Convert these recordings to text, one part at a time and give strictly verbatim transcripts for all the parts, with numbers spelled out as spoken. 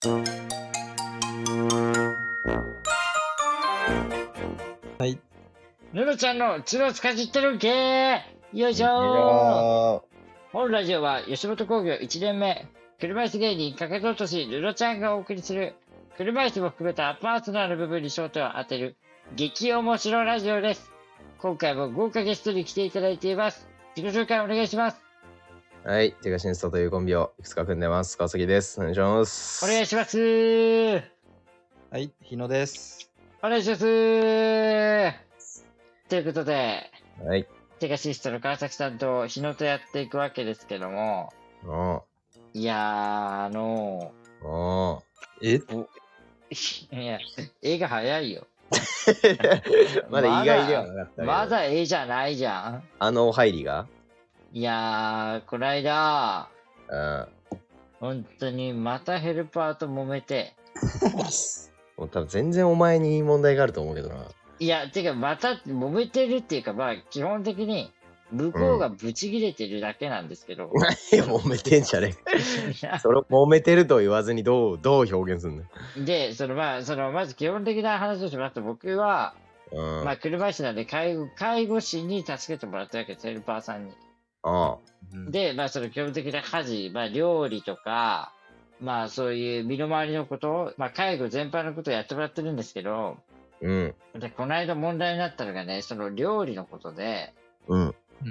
はい。 ルルちゃんのツロつかじってる系よいしょー。本ラジオは吉本興業いちねんめ、車椅子芸人かけととしルロちゃんがお送りする、車椅子も含めたパーソナル部分に焦点を当てる、激面白ラジオです。今回も豪華ゲストに来ていただいています。自己紹介お願いします。 はい、手がしんすとというコンビをいくつか組んでます。川崎です。お願いします。 お願いします。おはい、日野です。 願いします。ということで、 はい。 テガシストの川崎さんと日野とやっていくわけですけども、 おいやー、あのー。おえー、いや、絵が早いよ。 ー。まだ意外ではなかったけど。 まだ絵じゃないじゃん。 あの入りがいやー、こないだ、 うん。 本当にまたヘルパーと揉めて、 もう多分全然お前に問題があると思うけどな。 いや、てかまた揉めてるっていうか、まあ基本的に向こうがブチ切れてるだけなんですけど。 何揉めてんじゃねえ。それを揉めてると言わずにどう、どう表現するの。 で、そのまあ、そのまず基本的な話をしますと、僕は、 うん。 まあ車椅子なんで介護、介護士に助けてもらったわけです、ヘルパーさんに。 あで、まあその基本的な家事、まあ料理とか、まあそういう身の回りのことを、まあ介護全般のことをやってもらってるんですけど、 うん。 で、この間問題になったのがね、その料理のことで、 うん。 うん。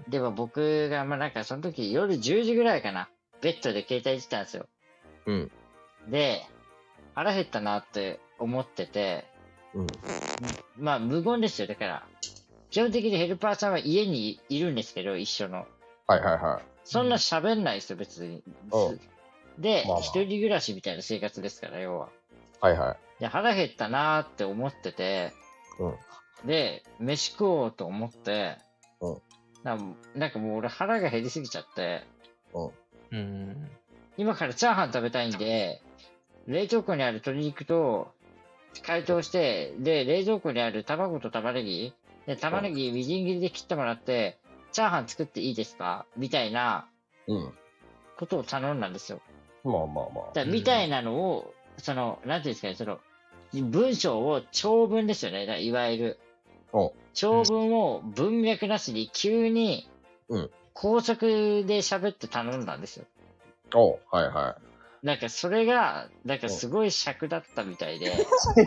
でも僕が、まあなんかその時夜じゅうじぐらいかな、ベッドで携帯いじってたんですよ。 うん。 で、腹減ったなって思ってて、 うん。 まあ無言ですよ。だから、基本的にヘルパーさんは家にいるんですけど、一緒の。 はいはいはい。 そんな喋んないですよ、別に。 うんで、 まあまあ一人暮らしみたいな生活ですから、要は。 はいはい。 で、腹減ったなーって思ってて、 うん。 で、飯食おうと思って、 うんなんかなんかもう俺腹が減りすぎちゃって、 うん。 今からチャーハン食べたいんで、冷凍庫にある鶏肉と解凍して、で、冷蔵庫にある卵と玉ねぎ、で、玉ねぎみじん切りで切ってもらって、チャーハン作っていいですかみたいなうん。 ことを頼んだんですよ。 まあまあまあ。 だからみたいなのを、その、なんていうんですかね、その、文章を長文ですよね。だからいわゆる。 お長文を文脈なしに急にうん、 高速で喋って頼んだんですよ。 おはいはなんかそれが、なんかすごい尺だったみたいで、 い。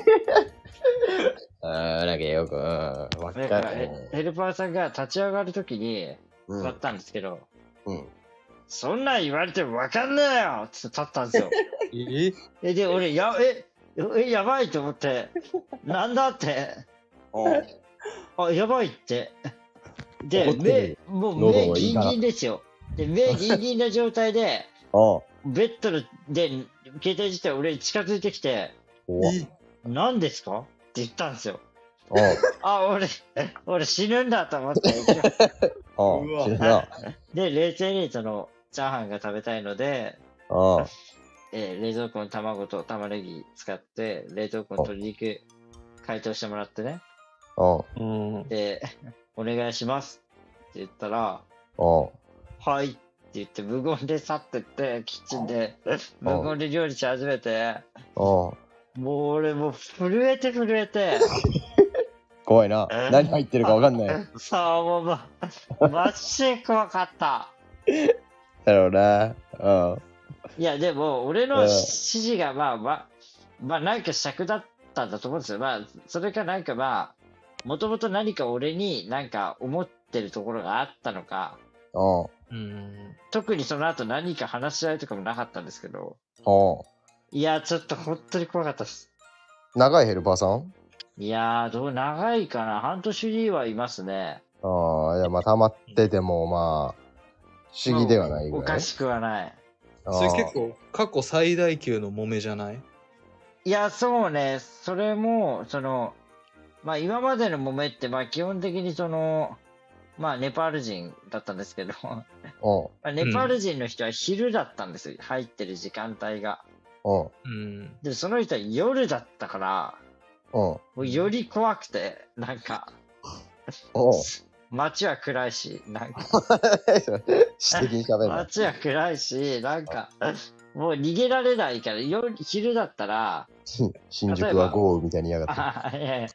あー、なんかよく、うん。わだかからる。 ヘヘルパーさんが立ち上がるときにうん。 座ったんですけど、 うん。 そんなん言われてもわかんねえよって立ったんですよ。 ええ、で、俺、や、え、え、やばいと思って、なんだって、あ、やばいって。で、 怒って目、もう喉目ギンがいいからギンですよ。で、目ギンギンな状態で、 おうベッドで、携帯自体俺に近づいてきて、 おう何ですかって言ったんですよ。 おうあ、俺、俺死ぬんだと思って。 おううわ死ぬな。 で、冷静にその、チャーハンが食べたいので、 おうえー冷蔵庫の卵と玉ねぎ使って、冷蔵庫の鶏肉解凍してもらってね。 おううん。 で、お願いしますって言ったら、 おうはいって言って無言で去ってって、キッチンで無言で料理し始めて、 おうもう俺もう震えて震えて、 怖いな。何入ってるかわかんない。 さあもうま、マジで怖かった。 だろうな。うん。 いやでも俺のうん指示がまあまあ、まあなんか尺だったんだと思うんですよ。まあそれかなんかまあ、もともと何か俺になんか思ってるところがあったのか、 おううん。 特にその後何か話し合いとかもなかったんですけど、 おういやちょっと本当に怖かったです。 長いヘルパーさんいやー、どう、長いかな半年はいますね。 ああ、いや、まあ、溜まってても、まあ、不思議ではないぐらい。 おかしくはない。 あーそれ結構過去最大級の揉めじゃない？ いや、そうね、それも、その、まあ今までの揉めって、まあ基本的にその、まあネパール人だったんですけど、まおうあネパール人の人は昼だったんですよ、入ってる時間帯が。 おううん。 で、その人は夜だったから、 おうもうより怖くて、なんか、 おう街は暗いし、なんか、 指摘に喋るな。 街は暗いし、なんか、 もう逃げられないから、夜、昼だったら、 新新宿は豪雨みたいに嫌がってあいやいや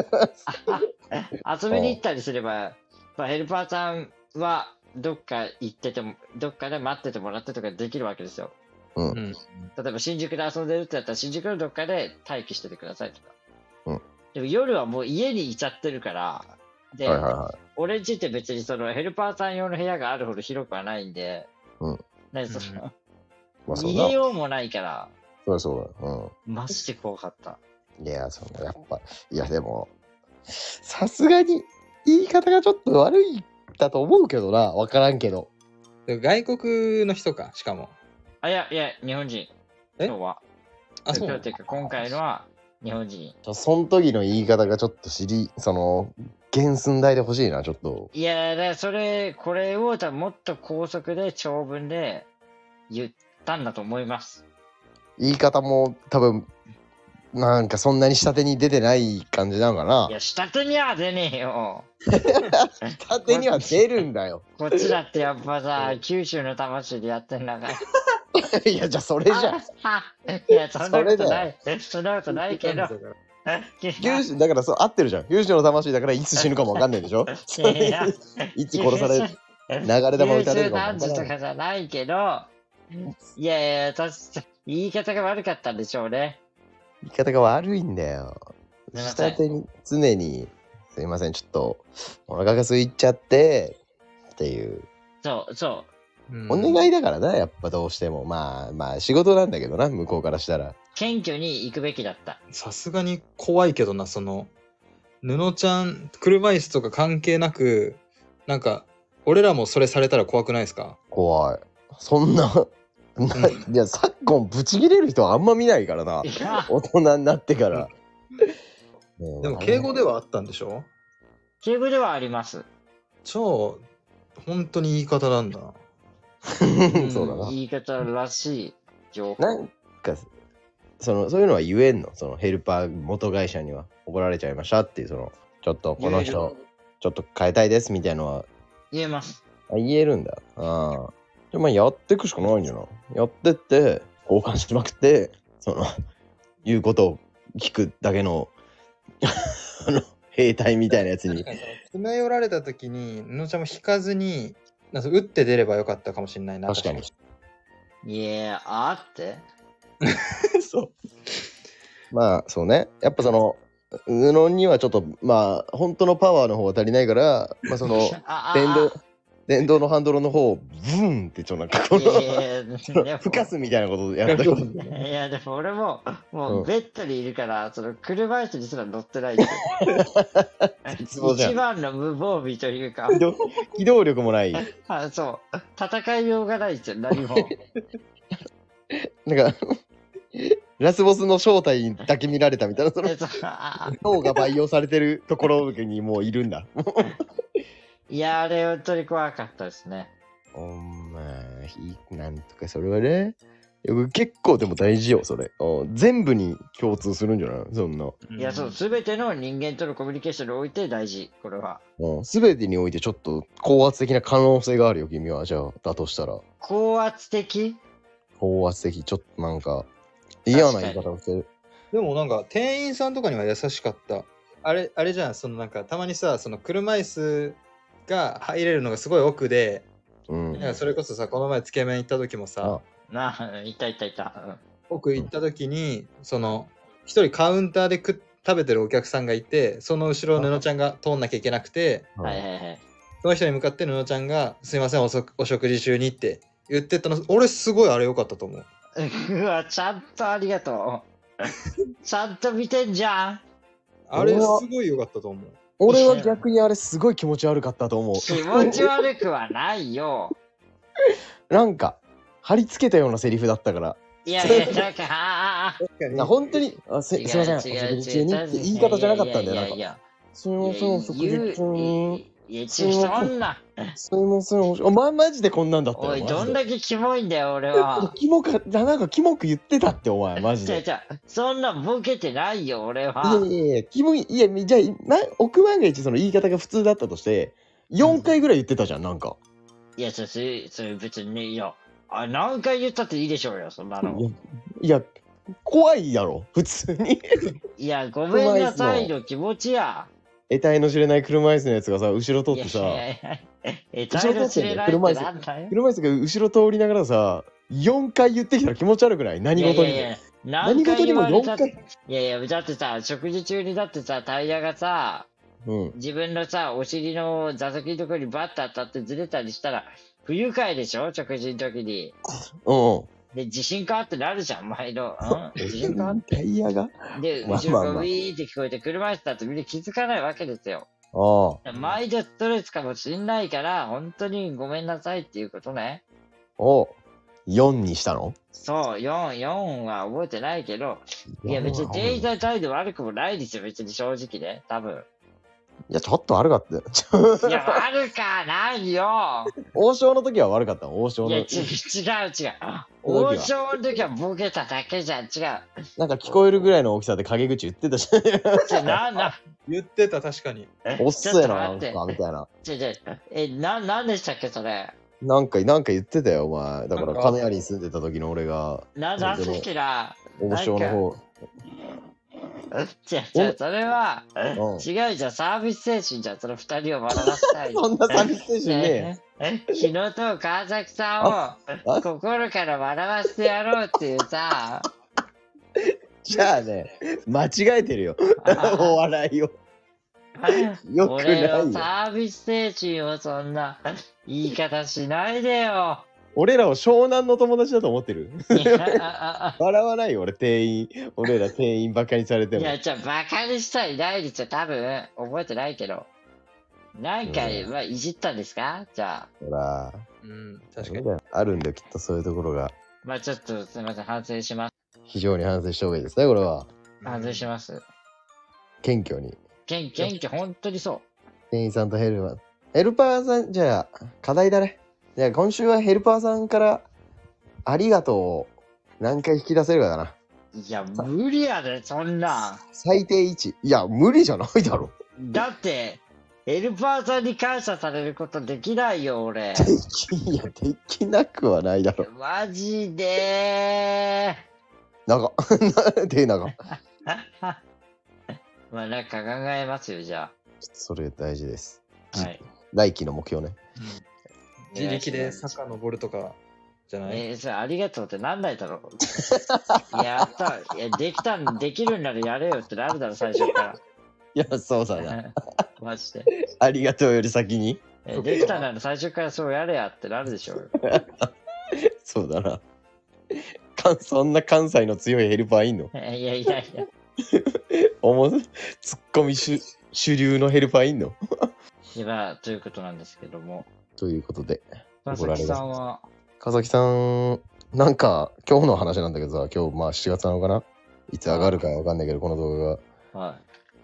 遊びに行ったりすれば、まあ、ヘルパーさんはどっか行ってても、どっかで待っててもらってとかできるわけですよ。 うん。 うん。 例えば新宿で遊んでるってやったら、新宿のどっかで待機しててくださいとか。 うん。 でも夜はもう家にいちゃってるから、で、 はいはいはい。 俺んちって別にそのヘルパーさん用の部屋があるほど広くはないんで、 うん。 ね、その、 まあそうだ。 逃げようもないから、 そうだそうだ。うん。 マジで怖かった。 いや、そんな、やっぱ、いや、でも、さすがに、言い方がちょっと悪いだと思うけどな、わからんけど。 外国の人か、しかも。 あ、いや、いや、日本人。 え今日は。 あ、そう今日っていうか、今回のは日本人。 その時の言い方がちょっと知り、その、原寸大で欲しいな、ちょっと。 いや、だからそれ、これを多分もっと高速で長文で言ったんだと思います。 言い方も多分、なんかそんなに下手に出てない感じなのかな。 いや、下手には出ねえよ。 下手には出るんだよ。 こっちだってやっぱさ、九州の魂でやってんだから。 いや、じゃあそれじゃん。 いや、そんなことない。そんなことないけど。 九州だからそう合ってるじゃん。九州の魂だからいつ死ぬかもわかんないでしょ。 いやいつ殺される、流れ弾打たれるかもわかん九州男児とない。 かじゃないけど、いやいや、確か言い方が悪かったんでしょうね。 言い方が悪いんだよ。 すいません下手に常にすいませんちょっとお腹が空いちゃってっていうそうそお願いだからな、やっぱどうしてもまあまあ仕事なんだけどな、向こうからしたら。 う。謙虚に行くべきだった。 さすがに怖いけどな、その、布ちゃん、車椅子とか関係なく、なんか、俺らもそれされたら怖くないですか？ 怖い。そんなないや昨今ブチ切れる人はあんま見ないからな、 いや、 大人になってから。 でも敬語ではあったんでしょ？ 敬語ではあります。 超、本当に言い方なんだな。 そうだな。 言い方らしい情報。 なんかそのそういうのは言えんの、そのヘルパー元会社には怒られちゃいましたっていう、そのちょっとこの人ちょっと変えたいですみたいなのは言えます。 あ言えるんだ。ああ。じゃあまあやっていくしかないんじゃない？やってって交換しまくってその言うことを聞くだけのあの兵隊みたいなやつに。 詰め寄られた時に布ちゃんも引かずになんか打って出ればよかったかもしれないな。 確かに。 いや、あってそうまあそうね。やっぱその布にはちょっとまあ本当のパワーの方が足りないから、まあそのああ電動電動のハンドルの方をブーンってちょっとなんかこいやいのやでも吹かすみたいなことやったけど。 いや、でも俺も、もううんベッドにいるから、その車椅子にすら乗ってないんで絶望じゃん。 一番の無防備というか、 機動機動力もない。 あそう、戦いようがないですよ、何も。 なんかラスボスの正体だけ見られたみたいな、そのえっとあ脳が培養されてるところにもういるんだ。 いや、あれ本当に怖かったですね。 おまあなんとかそれはね、いや結構でも大事よそれ。うん全部に共通するんじゃない？そんな。 いや、そう、すべての人間とのコミュニケーションにおいて大事、これは。 うん全てにおいてちょっと高圧的な可能性があるよ君は。じゃあだとしたら高圧的高圧的、ちょっとなんか嫌な言い方をしてる。 でもなんか店員さんとかには優しかった。あれあれじゃん、そのなんかたまにさ、その車椅子が入れるのがすごい奥で、 うんなんかそれこそさ、この前つけ麺行った時もさ、 なあ、いたいたいた。うん奥行った時に、その一人カウンターで食食べてるお客さんがいて、その後ろを布ちゃんが通んなきゃいけなくて、 はいはいはい。 その人に向かって布ちゃんが「すいませんおそお食事中に」って言ってたの、俺すごいあれ良かったと思う。 うわ、ちゃんとありがとう。ちゃんと見てんじゃん。 あれすごい良かったと思う。 俺は逆にあれすごい気持ち悪かったと思う。 気持ち悪くはないよ。 なんか貼り付けたようなセリフだったから。 いやいや、なんか、ああ、 確かにいや本当にあす違うすいませんお食違う事中に違うって言い方じゃなかったんだよ。なんかいやいやすいませんお食事中に。 いや、ちそんな。 すいませんおお前マジでこんなんだったよ。 おい、どんだだけキモいんだよ、俺は。 キモかなんかキモく言ってたってお前マジで。 じゃじゃそんなボケてないよ、俺いやは。 いやいやキモいいやじゃあな億万が一その言い方が普通だったとしてよんかいぐらい言ってたじゃんなんか。 いや、それ、それ別にね、いや、 あ、何回言ったっていいでしょうよ、そんなの。 いや、いや怖いやろ、普通に。 いや、ごめんなさいの気持ちや。 得体の知れない車椅子のやつがさ、後ろ通ってさ、 いやいやいや、え、体の知れないってなんだよ。 車椅子が後ろ通りながらさ、よんかい言ってきたら気持ち悪くない？何事にも。 いやいやいや何事にもよんかい。 いやいや、だってさ、食事中にだってさ、タイヤがさ、 うん、 自分のさ、お尻の座席のところにバッと当たってずれたりしたら、不愉快でしょ、食事の時に。 うんうん。 で、地震かってなるじゃん、毎度。うん、地震かって。 タイヤがで、 まあ後ろがウィーって聞こえて、車椅子だとみんな気づかないわけですよ。 ああ。 毎度ストレスかもしんないから、本当にごめんなさいっていうことね。 およんにしたの？ そう、よん、よんは覚えてないけど、いや別に店員さん態度悪くもないですよ、別に正直ね、多分。 いや、ちょっと悪かったよ。 いや、悪かないよ。 王将の時は悪かったの？王将の。 いや、違う違う違う。王将の時はボケただけじゃん、違う。 なんか聞こえるぐらいの大きさで陰口言ってたじゃん。 な、な、 言ってた、確かに。 おっせえな、なんか、みたいな。 違う違う。え、な、なんでしたっけ、それ。 なんか、なんか言ってたよ、お前。だから、亀有に住んでた時の俺が。 な、なんだっけな。 王将の方。 違う違う、それは、 うん、 違うじゃん、サービス精神じゃん、その二人を笑わせたい。 そんなサービス精神ねえ。日野と川崎さんを心から笑わせてやろうっていうさ。 じゃあね、間違えてるよ、お笑いを。よくないよ。 俺のサービス精神をそんな言い方しないでよ。 俺らを湘南の友達だと思ってる？笑わないよ、俺店員。俺ら店員バカにされても。 いや、じゃあバカにしたいないですよ、多分。覚えてないけど。何回はいじったんですか？じゃあ。 ほら。 うん、確かに。 あるんだよ、きっとそういうところが。 まあちょっとすみません、反省します。 非常に反省した方がいいですね、これは。 反省します。 謙虚に。 謙謙虚、本当にそう。 店員さんとヘルパー。ヘルパーさん、じゃあ、課題だね。じゃあ今週はヘルパーさんからありがとうを何回引き出せるかだな。 いや、無理やで、そんなん。 最低いち。いや、無理じゃないだろ。 だって、ヘルパーさんに感謝されることできないよ、俺。 でき、いや、できなくはないだろ。 マジでー。長。手長。 まあ、なんか考えますよ、じゃあ。 それ大事です。 はい。 来期の目標ね。 自力で坂登るとかじゃない？ えー、それありがとうってなんないだろう。やった。いや、できたん、できるんならやれよってなるだろ、最初から。 いや、そうだな。 マジで。 ありがとうより先に。 えできたなら最初からそうやれやってなるでしょうよ。 そうだな。かそんな関西の強いヘルパーいんの？ いやいやいや。 おもツッコミ主主流のヘルパーいんの？ いや、ということなんですけども。 ということで。 川崎さんは川崎さん、なんか今日の話なんだけどさ、今日まあしちがつなのかな、いつ上がるかわかんないけど、この動画が。はい。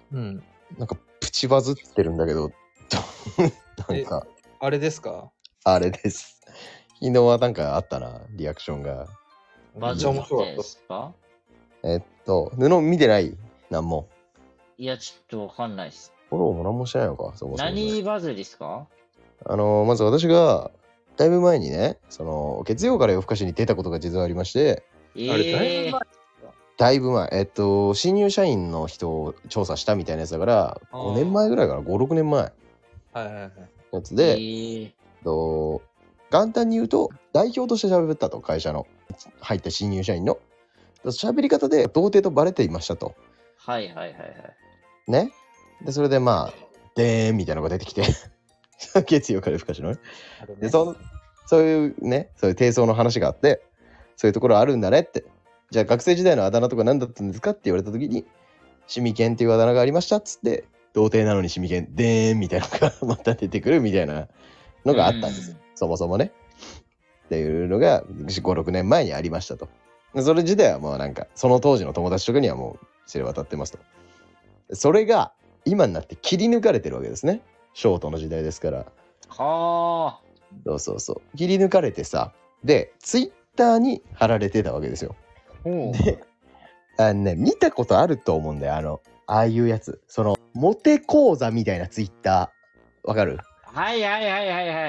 うん。 なんかプチバズってるんだけど、なんか。 あれですか？ あれです。昨日はなんかあったな、リアクションが。 バズってですか？ えっと、布見てない？なんも。 いや、ちょっとわかんないっす。 フォローもなんもしてないのか、そもそも。 何バズですか？ あの、まず私が、だいぶ前にね、その、月曜から夜更かしに出たことが実はありまして、 えー、 あれだいぶ前だいぶ前、えっと、新入社員の人を調査したみたいなやつだから、ごねんまえぐらいかな、ご、ろくねんまえ。 はいはいはい。 やつで、 えー、 と簡単に言うと、代表として喋ったと、会社の入った新入社員の。喋り方で童貞とバレていましたと。 はいはいはいはい。 ね。で、それでまあ、でーんみたいなのが出てきて、月曜から夜更かしのね。で、そそういうね、そういう低層の話があって、そういうところあるんだねって。じゃあ学生時代のあだ名とか何だったんですかって言われた時に、シミケンっていうあだ名がありましたっつって、童貞なのにシミケン、でーんみたいなのがまた出てくるみたいなのがあったんですよ。そもそもね。っていうのがご、ろくねんまえにありましたと。それ自体はもうなんか、その当時の友達とかにはもう知れ渡ってますと。それが今になって切り抜かれてるわけですね。ショートの時代ですから。 はあ。 そうそうそう。切り抜かれてさ、で、ツイッターに貼られてたわけですよ。で、あのね、見たことあると思うんだよ。あの、ああいうやつ。その、モテ講座みたいなツイッター。わかる？ はいはいはいはいはい。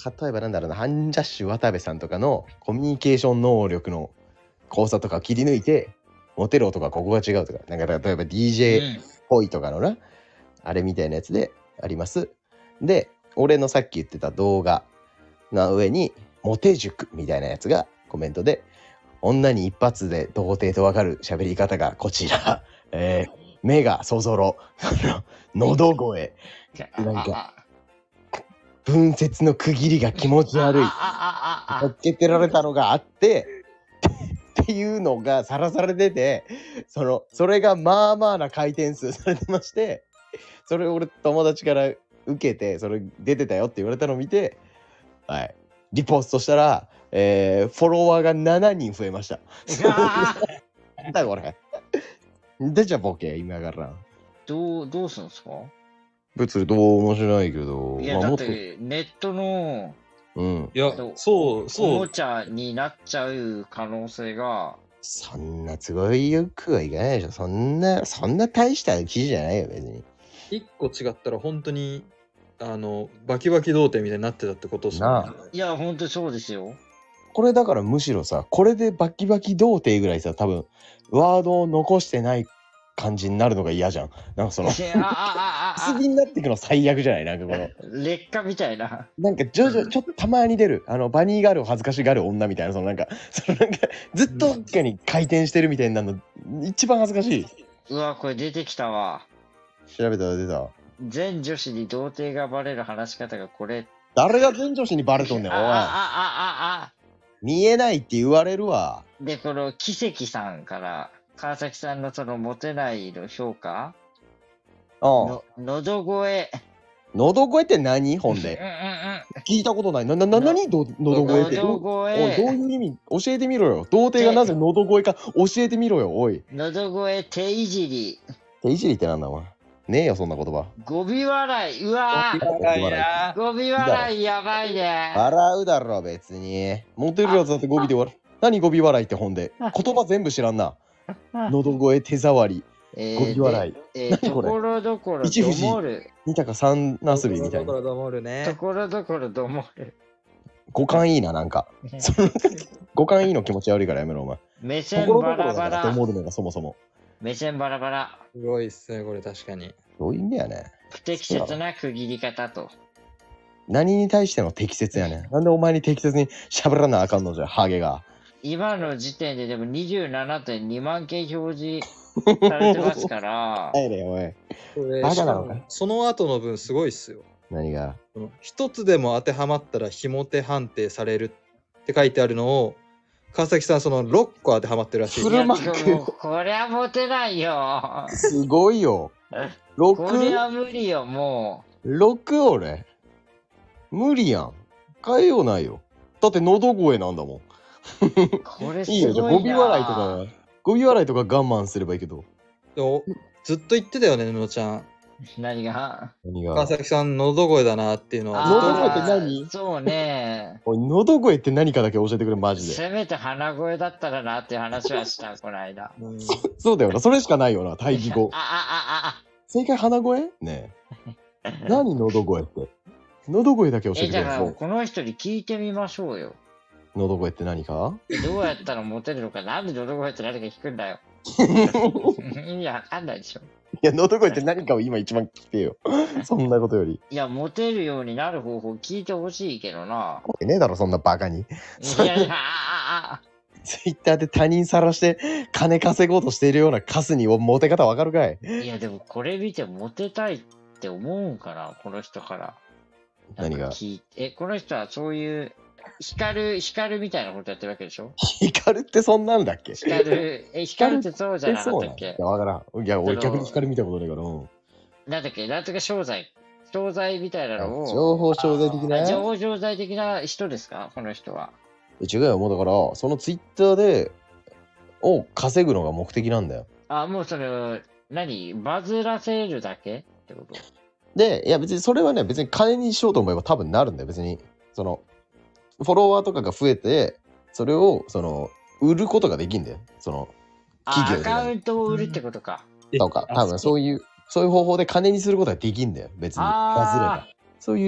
例えばなんだろうな、ハンジャッシュ渡部さんとかのコミュニケーション能力の交差とかを切り抜いて、モテる男はここが違うとか、なんか例えば ディージェー っぽいとかのな、あれみたいなやつであります。で、俺のさっき言ってた動画の上に、モテ塾みたいなやつがコメントで、女に一発で童貞とわかる喋り方がこちら、えー、目がそぞろ、喉声、なんか、文節の区切りが気持ち悪い、乗っけてられたのがあって、っていうのがさらされてて、その、それがまあまあな回転数されてまして、それを俺友達から受けて、それ出てたよって言われたのを見て、はい、リポストしたら、えー、フォロワーがしちにん増えました。なんだこれ。でじゃボケ今から。 どう、どうするんですか？ 別にどうもしないけど。 いや、 まあ、 だってネットの、 うん。 いや、そう、そう。 おもちゃになっちゃう可能性が。 そんなすごいよくはいかないでしょ。そんな、そんな大した記事じゃないよ、別に。 一個違ったら本当に、あの、バキバキ童貞みたいになってたってことっすなあ。 いや、ほんとそうですよ。 これだからむしろさ、これでバキバキ童貞ぐらいさ、多分、ワードを残してない感じになるのが嫌じゃん。なんかその、薄着になっていくの最悪じゃない？なんかこの。 劣化みたいな。 なんか徐々、ちょっとたまに出る、あの、バニーガールを恥ずかしがる女みたいな、そのなんか、そのなんか、ずっとどっかに回転してるみたいになるの、一番恥ずかしい。 うわ、これ出てきたわ。 調べたら出た。 全女子に童貞がバレる話し方がこれ。 誰が全女子にバレとんねん、おい。 あああああ見えないって言われるわ。 で、この奇跡さんから、川崎さんのそのモテないの評価。 うん。 の、喉声。 喉声って何？ほんで。 うんうんうん。 聞いたことない。な、な、な、なにど喉声って。 喉声。 おい、どういう意味教えてみろよ。童貞がなぜ喉声か教えてみろよ、おい。 喉声手いじり。 手いじりってなんだ、お前。ねえよ、そんな言葉。 語尾笑い。うわぁ。語尾笑いな。 語尾笑いやばいね。 笑うだろ、別に。モテるやつだって語尾で笑う。何語尾笑いってほんで。言葉全部知らんな。喉声、手触り。語尾笑い。 えー、ところどころどもる。 二鷹三なすびみたいな。 ところどもるね。 ところどころどもる。 五感いいな、なんか。五感いいの気持ち悪いからやめろ、お前。 目線バラバラ。 と思うのがそもそも。 目線バラバラ。 すごいっすね、これ確かに。 どういうんだよね。 不適切な区切り方と。 何に対しての適切やねん。なんでお前に適切に喋らなあかんのじゃ、ハゲが。 今の時点ででも にじゅうななてんにまんけん表示されてますから。 はいね、おい。 これバカなのか。 その後の分すごいっすよ。 何が？ 一つでも当てはまったら非モテ判定されるって書いてあるのを、川崎さんそのろっこ当てはまってるらしい。 フルマーク。 こりゃモテないよ。 すごいよ。ろく？ こりゃ無理よ、もう。ろく俺。無理やん。変えようないよ。だって喉声なんだもん。 これすごいな。 いいよ、じゃあ語尾笑いとか、語尾笑いとか我慢すればいいけど。 でもずっと言ってたよね、のちゃん。 何が何が川崎さん、喉声だなっていうのは。 喉声って何？ そうね。 おい、喉声って何かだけ教えてくれ、マジで。 せめて鼻声だったらなっていう話はした、この間。 うん、 そ, そうだよな、それしかないよな、対義語。 ああああ正解鼻声ねえ。何喉声って。喉声だけ教えてくれ。 え、じゃあこの人に聞いてみましょうよ。 喉声って何か？ どうやったらモテるのか、なんで喉声って何か聞くんだよ。意味わかんないでしょ。 いや、喉声って何かを今一番聞いてよ。そんなことより。 いや、モテるようになる方法聞いてほしいけどな。 ねえだろ、そんなバカに。 いやいや、ああツイッターで他人さらして金稼ごうとしているようなカスにモテ方わかるかい？ いや、でもこれ見てモテたいって思うんかな、この人から。 何が？ 聞いてえ、この人はそういう、光る、光るみたいなことやってるわけでしょ？ 光ってそんなんだっけ？ 光る、え、光るってそうじゃなかったっけ？ いや、わからん。いや、俺逆に光見たことないから。うん、 なんだっけ、なんとか商材。商材みたいなのを。 情報商材的な？ 情報商材的な人ですか、この人は。 違うよ、もうだから、そのツイッターで、を稼ぐのが目的なんだよ。 あ、もうそれ、何バズらせるだけってこと？ で、いや別にそれはね、別に金にしようと思えば多分なるんだよ、別に。その、フォロワーとかが増えて、それを、その、売ることができんだよ。その、企業で。 アカウントを売るってことか。 とか、多分そういう、そういう方法で金にすることができんだよ、別に。バズれば。そういう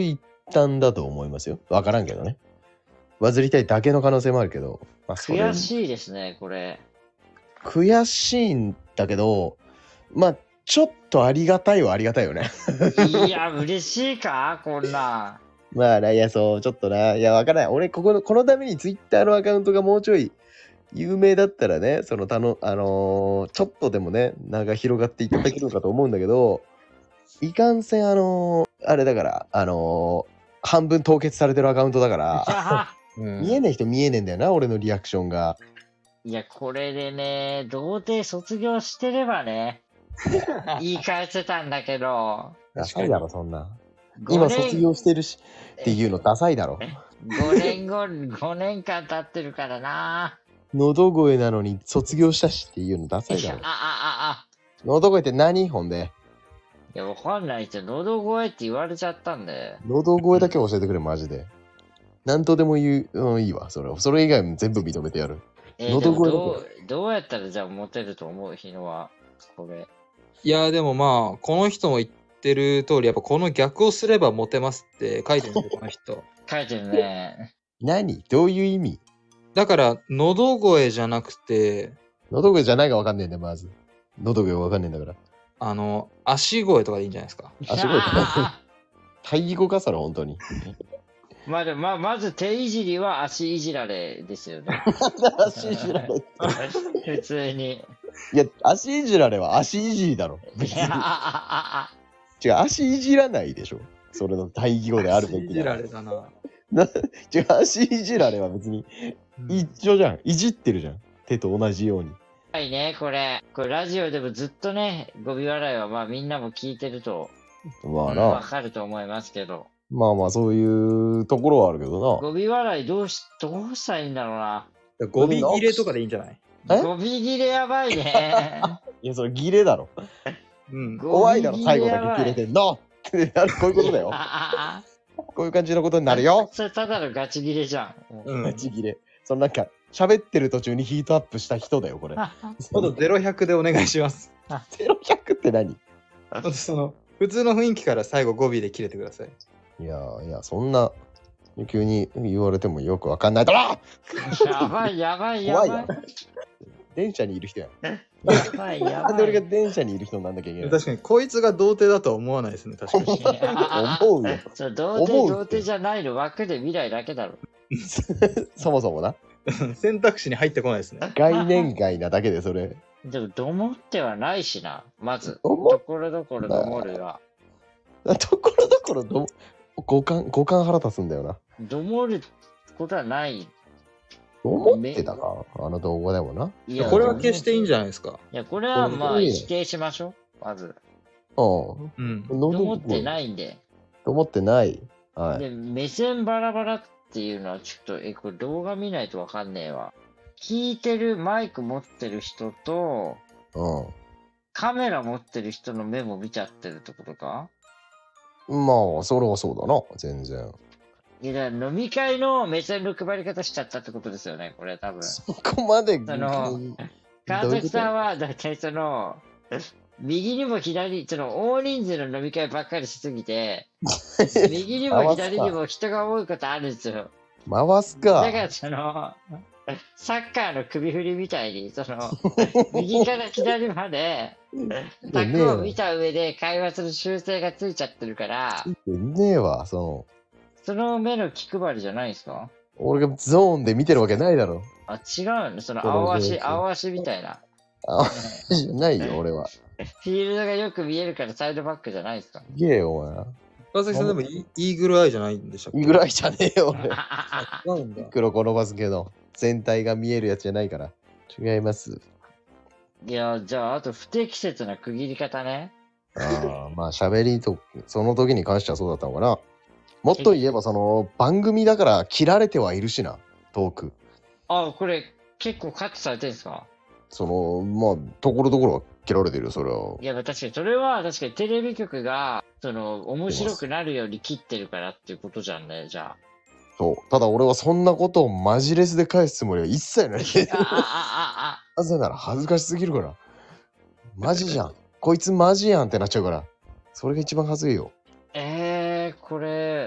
端だと思いますよ。わからんけどね。バズりたいだけの可能性もあるけど。まあ、それ悔しいですね、これ。 悔しいんだけど、まあ、ちょっとありがたいはありがたいよね。 いや、嬉しいかこんなん。 まあな、いや、そう、ちょっとな。いや、わからない。俺、ここの、このためにツイッターのアカウントがもうちょい有名だったらね、その、たの、あのーちょっとでもね、名が広がっていただけるのかと思うんだけど、いかんせん、あのーあれだから、あのー半分凍結されてるアカウントだから、 うん見えない人見えねえんだよな、俺のリアクションが。 いや、これでね、童貞卒業してればね、言い返せたんだけど、 ダサいだろ、そんな。 ご今ねん卒業してるしっていうのダサいだろ。 ごねんご、ごねんかん経ってるからな。 喉声なのに卒業したしっていうのダサいだろ。 いやあ、あ、あ、あ。 喉声って何ほんで。 いや、わかんないじゃん。喉声って言われちゃったんで。 喉声だけ教えてくれ、マジで。なんとでも言う、うん、いいわ、それ。それ以外も全部認めてやる。 えー、で喉声だもどう、どうやったらじゃあモテると思う日野は、これ。 いやでもまあこの人も言ってる通りやっぱこの逆をすればモテますって書いてるんですよこの人。 書いてるね。 何どういう意味？ だから喉声じゃなくて喉声じゃないかわかんねえんだよ、まず。喉声がわかんねえんだから。 あの足声とかでいいんじゃないですか。 足声かあ対義語か、それ、本当に。 まあでもまあ、まず手いじりは足いじられですよね。 足いじられって。 普通に。 いや、足いじられは足いじりだろ。別にいや。ああ違う、足いじらないでしょ。それの対義語であるべき足いじらな。 れだな。 な違う、足いじられは別に一緒じゃん。いじってるじゃん。手と同じように。 あはいね、これ。これラジオでもずっとね、語尾笑いはまあみんなも聞いてるとまあわな。 かると思いますけど。 まあまあ、そういうところはあるけど語尾笑いどうし、どうしたらいいんだろうな。 語尾切れとかでいいんじゃない？ え語尾切れやばいね。 な。いや、それギレだろ。 うん。 語尾怖いだろ、 切最後れやばいだけ切れてんのってなる、こういうことだよ。 ああこういう感じのことになるよ。 それただのガチ切れじゃん。 うん。 マジギレ。そのなんか、喋ってる途中にヒートアップした人だよ、これ。 ほどゼロひゃくでお願いします。 ゼロひゃくって何？ ほんとその普通の雰囲気から最後語尾で切れてください。 いやいや、そんな、急に言われてもよくわかんないだろ。 やばいやばいやばい怖いな。電車にいる人やん。 やばいやなんでばい。 俺が電車にいる人になんなきゃいけない。 確かにこいつが童貞だとは思わないですね。確かに。 思うよ。 そう童貞思うって童貞じゃないの枠で未来だけだろ。 そもそもな。 選択肢に入ってこないですね。 概念外なだけでそれ。 でも、どもってはないしな。まず、 思っところどころどもるは。 ところどころど、五感、五感腹立つんだよな。 どもることはない。 思ってたかあの動画でもな。 いこれは消していいんじゃないですか。 いや、これはまあ、 これいいね否定しましょう。まず。 うん。 うん。 どもってい。 ないんで。 と思ってない。はい。 で、目線バラバラっていうのはちょっと、え、これ動画見ないとわかんねえわ。聞いてるマイク持ってる人と、カメラ持ってる人の目も見ちゃってるってことか？ うん。まあ、それはそうだな。全然。 いや、だから飲み会の目線の配り方しちゃったってことですよね、これ多分。 そこまで。 そのうん川崎さんは、だいたいその、右にも左、その大人数の飲み会ばっかりしすぎて、右にも左にも人が多いことあるんですよ。 回すか。 だからその、サッカーの首振りみたいに、その、右から左まで、卓を見た上で会話する習性がついちゃってるから、 ねえわ、その、 その目の気配りじゃないですか？ 俺がゾーンで見てるわけないだろ。 あ、違うのそのその青足、 状況青足みたいな。 あ、じゃないよ、俺は。 フィールドがよく見えるからサイドバックじゃないですか？ すげえよ、お前。 川崎さんでもイイーグルアイじゃないんでしたっけ？ いいぐらいじゃねえよ、俺。 違うんだ。 黒転ばすけど、全体が見えるやつじゃないから。違います。 いや、じゃあ、あと不適切な区切り方ね。 ああ、まあ喋りと、その時に関してはそうだったのかな。もっと言えば、その、番組だから切られてはいるしな、トーク。 あ、これ結構カットされてるんですか？ その、まあ、ところどころは切られてるよ、それは。 いや、確かにそれは確かにテレビ局が、その、面白くなるように切ってるからっていうことじゃんね、じゃそう。ただ俺はそんなことをマジレスで返すつもりは一切ない。 あ。あ、あ、あ、 なぜなら恥ずかしすぎるから。マジじゃん。こいつマジやんってなっちゃうから。それが一番恥ずいよ。 あ。えー、これ、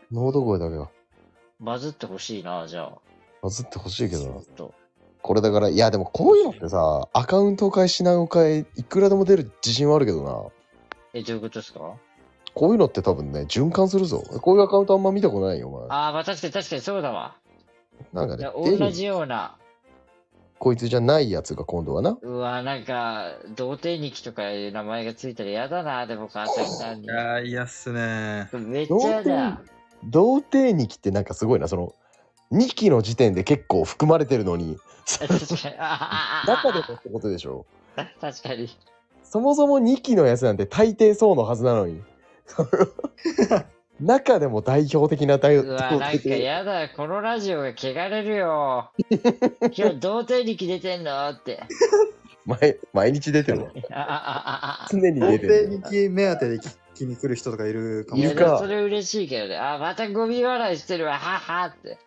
喉声だけは。 バズってほしいな、じゃあ。 バズってほしいけどなちょっ。とこれだから、いやでもこういうのってさ、アカウント変え品を変え、いくらでも出る自信はあるけどな。 え、どういうことですか？ こういうのって多分ね、循環するぞ。こういうアカウントあんま見たことないよ、お前。 ああ、まあ確かに確かにそうだわ。 なんかねいや、 出る同じような。 こいつじゃないやつが今度はな。 うわ、なんか、童貞日記とかいう名前がついたら嫌だな、でも川崎さんに。 いやー、嫌っすね。 めっちゃ嫌だ。 童貞に期ってなんかすごいな、その、にきの時点で結構含まれてるのに、 確かに。ああ中でもってことでしょ。 ああ確かに。 そもそもにきのやつなんて大抵そうのはずなのに。その中でも代表的な代うわ、なんか嫌だ。このラジオが汚れるよ。今日童貞日記出てんのって。 毎毎日出てるわ。 ああああ常に童出てる。 貞日記目当てで聞きに来る人とかいるかもいや、 しれない。 いるかそれ嬉しいけどね。あ、またゴミ笑いしてるわ。はっはって。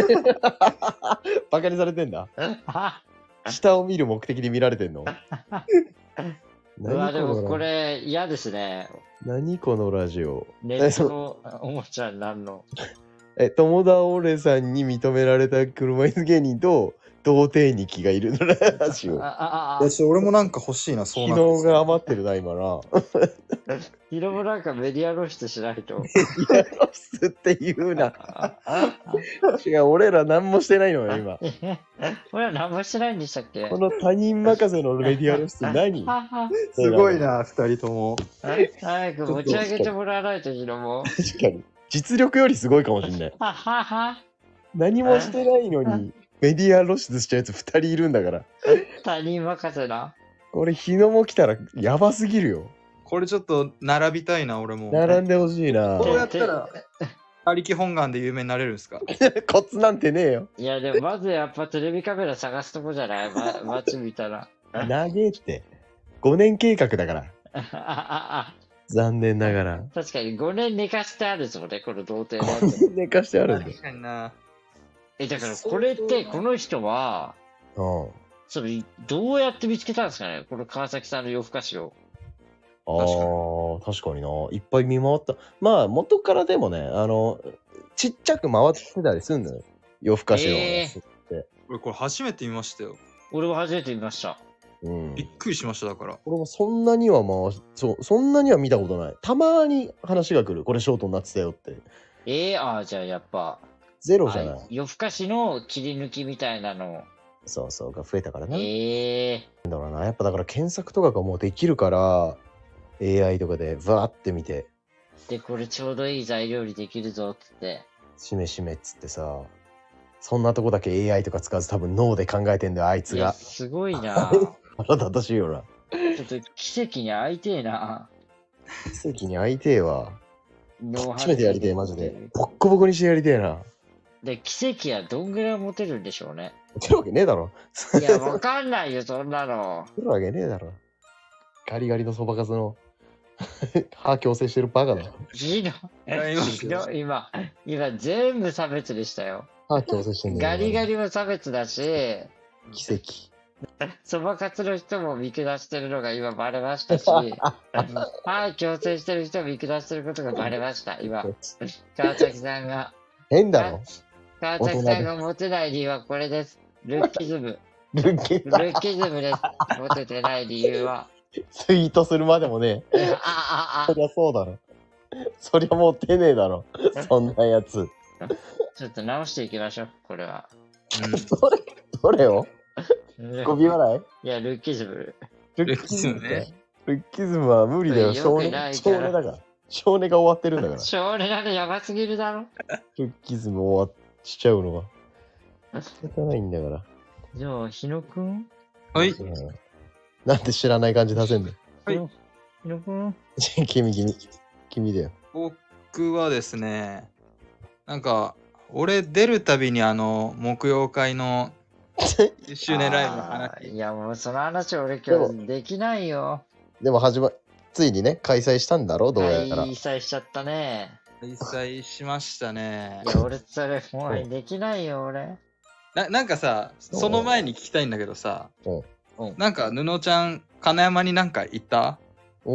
バカにされてんだ。 は下を見る目的で見られてんの。 うわ、でもこ何このれ嫌ですね。 何このラジオ。 ネットのおもちゃになるの。 え、友田オレさんに認められた車椅子芸人と童貞に気がいるのラジオ。 あああいや、ちょ俺もなんか欲しいな、そうな昨日が余ってるな、今な。 ヒロもなんかメディア露出しないと。 いや、ロスって言うな。違う、俺ら何もしてないのよ、今。 俺は何もしてないんでしたっけ？ この他人任せのメディア露出何すごいな、二人とも。 早く持ち上げてもらわないと、ヒロも。 確かに。実力よりすごいかもしんない。 ははは。 何もしてないのに、メディア露出しちゃうやつ二人いるんだから。 他人任せな。 これ、日野も来たらやばすぎるよ。 これちょっと並びたいな、俺も。 並んでほしいな。 こうやったら、他力本願で有名になれるんですか？ コツなんてねえよ。 いや、でもまずやっぱテレビカメラ探すとこじゃない、ま、街見たら。 長えって。ごねん計画だから。 あああ残念ながら。 確かにごねん寝かしてあるぞね、この童貞のやつ。 寝かしてあるんだよ。 確かにな。 え、だからこれって、この人は、 うん。 それ、どうやって見つけたんですかね、この川崎さんの夜更かしを。 ああ、確かにな。いっぱい見回った。まあ、元からでもね、あの、ちっちゃく回ってたりするんだよ。夜更かしのやつって。 俺これ初めて見ましたよ。 俺は初めて見ました。 うんびっ。くりしました、だから。 俺もそんなには回し、そう、そんなには見たことない。たまに話が来る。これショートになってたよって。 ええー、ああ、じゃあやっぱ、 ゼロじゃない。 あ夜更かしの切り抜きみたいなの。 そうそう、が増えたからな。 ええだからな、やっぱだから検索とかがもうできるから、エーアイ とかでバーって見て、 ー。で、これちょうどいい材料にできるぞっつって。 しめしめっつってさ、そんなとこだけ エーアイ とか使わず多分脳で考えてんだよ、あいついや、 が。 すごいな。 腹立たしいよな。 ちょっと奇跡に会いてえな。 奇跡に会いてえわ。 ノー初めてやりてえ、マジで。ボッコボコにしてやりてえな。 で、奇跡はどんぐらい持てるんでしょうね。 持てるわけねえだろ。 いや、わかんないよ、そんなの。 持てるわけねえだろ。ガリガリのそばかすの歯矯正してるバカだ。 ひどい。ひどい。今、今全部差別でしたよ。 歯矯正してんだよ。 ガリガリも差別だし、 奇跡。 そばかつの人も見下してるのが今バレましたし、はい、強制してる人も見下してることがバレました、今。川崎さんが。 変だろ。 川崎さんがモテない理由はこれです。ルッキズム。 ルッキルッキズムです。モテてない理由は。 ツイートするまでもね。 あああそりゃそうだろ。そりゃもう手ねえだろ。そんなやつ。 ちょっと直していきましょう、これは。 どれどれをルゴミ笑いいや、ルッキズム。 ルルッキズムね。 ルッキズムは無理だよ。 よ少年くない少から年だから。少年が終わってるんだから。 少年なんでやばすぎるだろ。 ルッキズム終わっちゃうのは。仕方ないんだから。 じゃあ、日野くんはい。 うんなんで知らない感じ出せんのはい日野くん君、君。君だよ。 僕はですね、なんか、俺出るたびにあの、木曜会のいっしゅうねんライブのあー話。 いや、もうその話俺今日できないよ。 でも始ま、ついにね、開催したんだろどうやら。 開催しちゃったね。 開催しましたねい。や、俺それもうできないよ、俺。 ななんかさ、その前に聞きたいんだけどさ、 うんうんなんか布ちゃん、金山になんか行った？ お、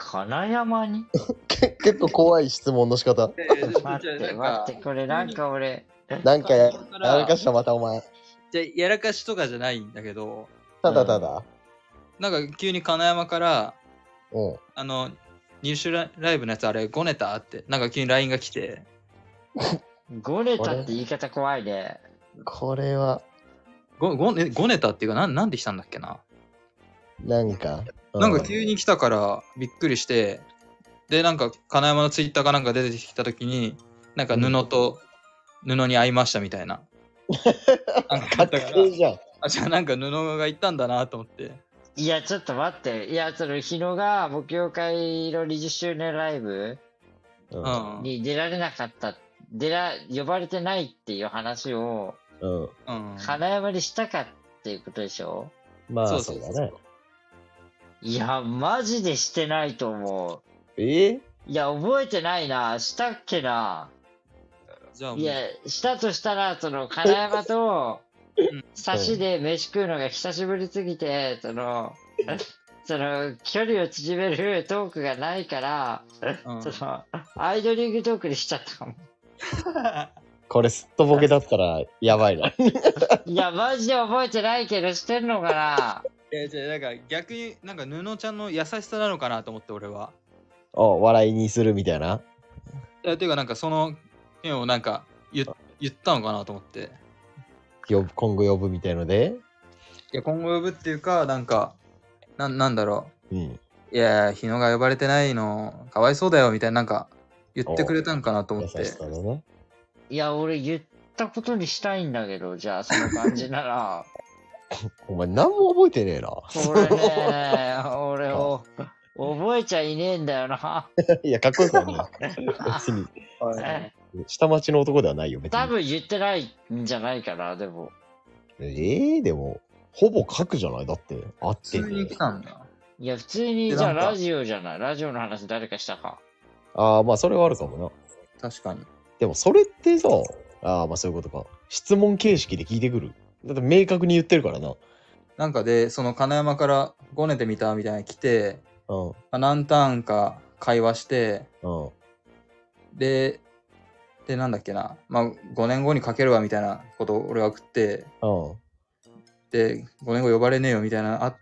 金山に結構怖い質問の仕方。 待って待ってこれなんか俺なんかややらかしたまたお前。 じゃやらかしとかじゃないんだけど、 ただただ。 なんか急に金山からうん。 あの入手ラライブのやつあれごネタってなんか急に ライン が来て、 ゴネタって言い方怖いね。 これは、 ごごねごネタっていうかなんなんで来たんだっけな、 なんか。うなんか急に来たからびっくりして、でなんか金山のツイッターかなんか出てきた時になんか布と布に会いましたみたいな。なんかあったから、 じゃん。 あじゃあなんか布がいたんだなと思って。 いやちょっと待って、いやその日野が木曜会のにじゅっしゅうねんライブうん。 うんに出られなかった、出ら呼ばれてないっていう話をうん。 うん金山にしたかっていうことでしょ。 まあ、 そそううそうだね。 いやマジでしてないと思う。 ええいや覚えてないな、したっけな。 じゃあもういやしたとしたらその金山とうん差しで飯食うのが久しぶりすぎて、そのその距離を縮めるトークがないから、 うんそのアイドリングトークにしちゃったかも。 これすっとぼけだったらやばいな。 いやマジで覚えてないけどしてんのかな。 いやじゃあなんか逆になんか布ちゃんの優しさなのかなと思って俺は。 お、笑いにするみたいな。 いやていうかなんかその件をなんか言言ったのかなと思って。 呼ぶ今後呼ぶみたいので。 いや今後呼ぶっていうかなんかななんだろうん。 う、いや日野が呼ばれてないのかわいそうだよみたいななんか言ってくれたんかなと思って。 優しさでね。 いや俺言ったことにしたいんだけど、じゃあその感じならお前何も覚えてねえな。 これね俺を覚えちゃいねえんだよな。 いや、かっこよくはない。別に。下町の男ではないよ、別に。 多分言ってないんじゃないかな。でもええー、でも、ほぼ書くじゃないだって、あって普通に来たんだ。 いや普通にでなんかじゃあラジオじゃない、ラジオの話誰かしたか。 ああ、まあ、それはあるかもな。 確かに。 でも、それってさ、ああ、まあ、そういうことか。質問形式で聞いてくる。だって明確に言ってるからな。 なんかでその金山からごねてみたみたいなの来て、 うん。 まあ、何ターンか会話してうん。 ででなんだっけな、まあごねんごにかけるわみたいなことを俺が送ってうん。 でごねんご呼ばれねえよみたいなのあって、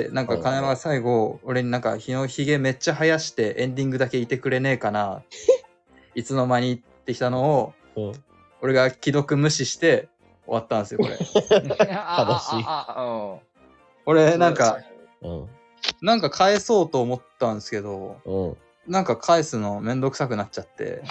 なんか金山が最後俺になんか日のひげめっちゃ生やしてエンディングだけいてくれねえかないつの間にってきたのをうん。 俺が既読無視して終わったんですよこれ。俺なんかうん。 なんか返そうと思ったんですけど、 うん。 なんか返すのめんどくさくなっちゃって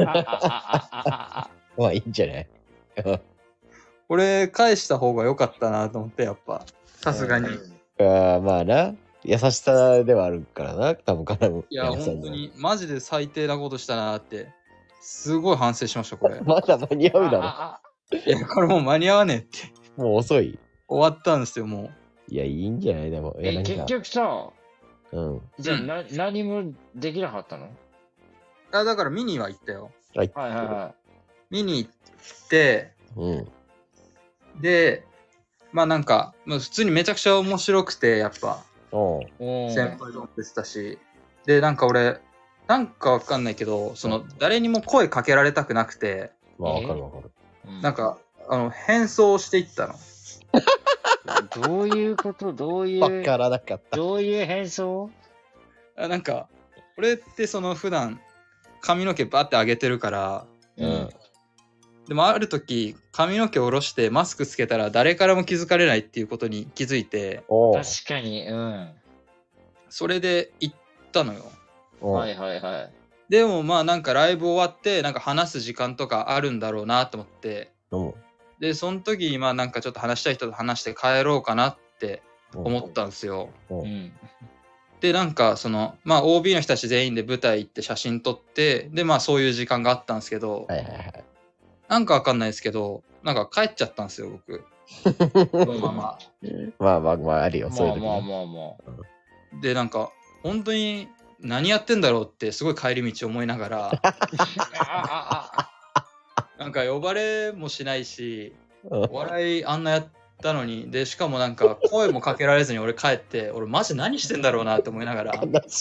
まあ、いいんじゃないこれ返した方が良かったなと思って、やっぱさすがに。 ああ、まあな。優しさではあるからな。多分からも。 いや本当にマジで最低なことしたなってすごい反省しましたこれ。 まだ間に合うだいやこれもう間に合わねえってろ。もう遅い。 終わったんですよもいや、いいんじゃないでも。いやえ結なんか局さ、 うん。 じゃあ、 うんな何もできなかったの。 う。あだから見には行ったよ。 はい。 はいはいは見に行ってうん。 でまあなんかまあ普通にめちゃくちゃ面白くてやっぱおう。 い。おー先輩と思ってたし、でなんか俺なんかわかんないけどその誰にも声かけられたくなくてまあ、わかるわかる。 うんなんかあの変装していったの。 どういうことどういわうからなかった。 どういう変装。 あなんか俺ってその普段髪の毛バッて上げてるからうん。 でもある時髪の毛下ろしてマスクつけたら誰からも気づかれないっていうことに気づいておう。 確かにうん。 それで行ったのよ。 おうはいはいはい。 でもまあなんかライブ終わってなんか話す時間とかあるんだろうなと思ってうん。 でその時にまあなんかちょっと話したい人と話して帰ろうかなって思ったんですよ。 う。 うんん。 でなんかそのまあ オービー の人たち全員で舞台行って写真撮ってでまあそういう時間があったんですけど、 はいはいはい。 なんかわかんないですけどなんか帰っちゃったんですよ僕そのまま。 まあまあまあ、あるよ。そういう時ねまあまあまあまでなんか本当に何やってんだろうってすごい帰り道思いながらあ。 なんか呼ばれもしないしうんお笑いあんなやったのにでしかもなんか声もかけられずに俺帰って俺マジ何してんだろうなって思いながら悲しい。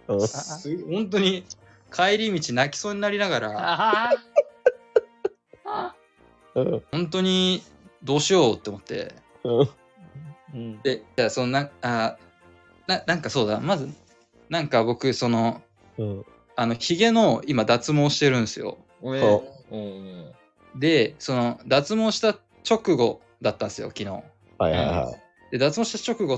うんす本当に帰り道泣きそうになりながら、 ああうん本当にどうしようって思って、 うんうんで、じゃあそのな、あな、なんかそうだ、まず、なんか僕、その、 うんあの、ヒゲの今脱毛してるんですよ。 俺そうんで、その、脱毛した直後だったんですよ、昨日。 はいはいはい。 で、脱毛した直後って、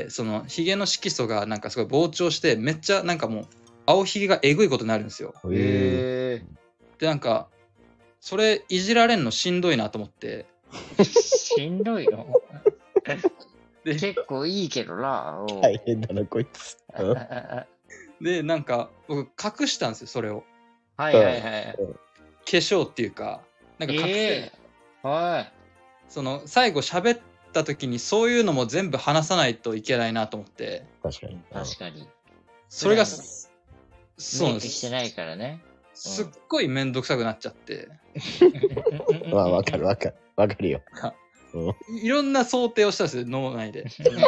その、ヒゲの色素がなんかすごい膨張して、めっちゃなんかもう、青ひげがえぐいことになるんですよ。 へえ。 へで、なんか、それいじられんのしんどいなと思って、 えしんどいよ。 で、 結構いいけどな。うん大変だな、こいつ。うんはで、なんか、僕、隠したんですよ、それを。 いはいはい。 化粧っていうか、なんか隠して、 ええはその、最後喋った時にそういうのも全部話さないといけないなと思って、 確かに。 い。確かに。 それが、 普段そうなんです。 メイクしてないからね。 すっごいめんどくさくなっちゃって、 まあ、わかるわかる。わかるよ。 いろんな想定をしたんですよ、脳内で。